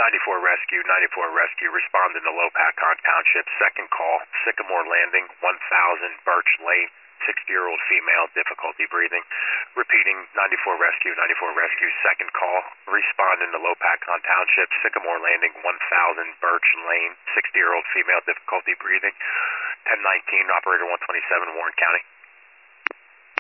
94 Rescue, 94 Rescue, respond in the Lopakon Township. Second call, Sycamore Landing, 1000 Birch Lane, 60-year-old female, difficulty breathing. Repeating, 94 Rescue, 94 Rescue, second call, respond in the Lopakon Township. Sycamore Landing, 1000 Birch Lane, 60-year-old female, difficulty breathing. 1019, operator 127, Warren County.